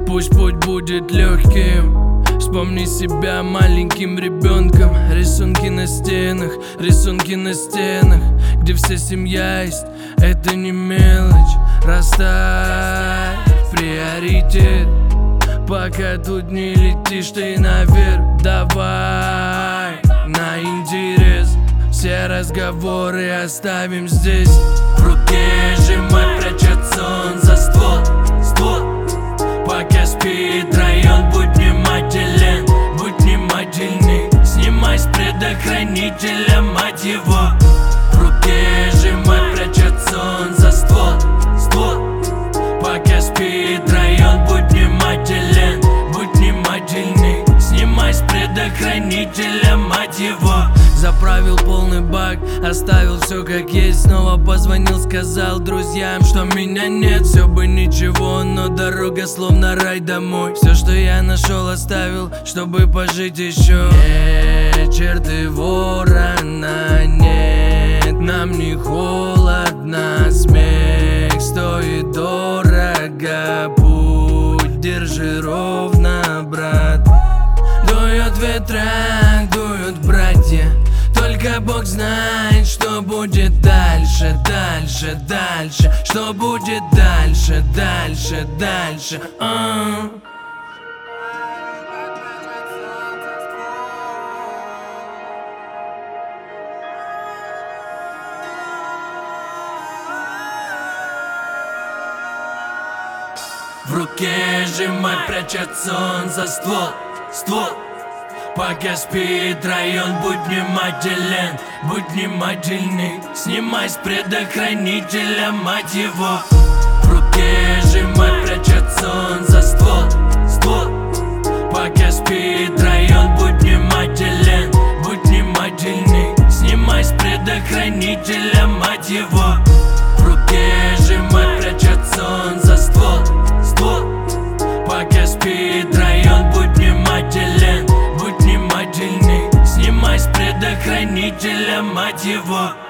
Пусть путь будет легким. Вспомни себя маленьким ребенком. Рисунки на стенах, где вся семья есть. Это не мелочь, расставь приоритет. Пока тут не летишь ты наверх, давай на интерес. Все разговоры оставим здесь. В руке сжимай, прячется он за ствол. Пока спит район, будь внимателен, будь внимательней. Снимай с предохранителя, мать его. В руке сжимай, прячется он за ствол. Пока спит район, будь внимателен, будь внимательней. Снимай с предохранителя, мать его. Заправил полный бак, оставил все как есть. Снова позвонил, сказал друзьям, что меня нет. Все бы ничего, но дорога словно рай домой. Все, что я нашел, оставил, чтобы пожить еще. Вечер ты ворона нет, нам не холодно. Смех стоит дорого, путь держи ровно, брат. Дует ветра, дуют братья. Только Бог знает, что будет дальше, дальше. Что будет дальше. В руке сжимай, прячется он за ствол. Пока спит район, будь внимателен, будь внимательней. Снимай с предохранителя, мать его. В руке сжимай, прячется он за ствол. Пока спит район, будь внимателен, будь внимательней. Снимай с предохранителя, мать его. В руке сжимай, прячется он за ствол. Пока спит район, будь внимателен, будь внимательней. Снимай с предохранителя, мать его.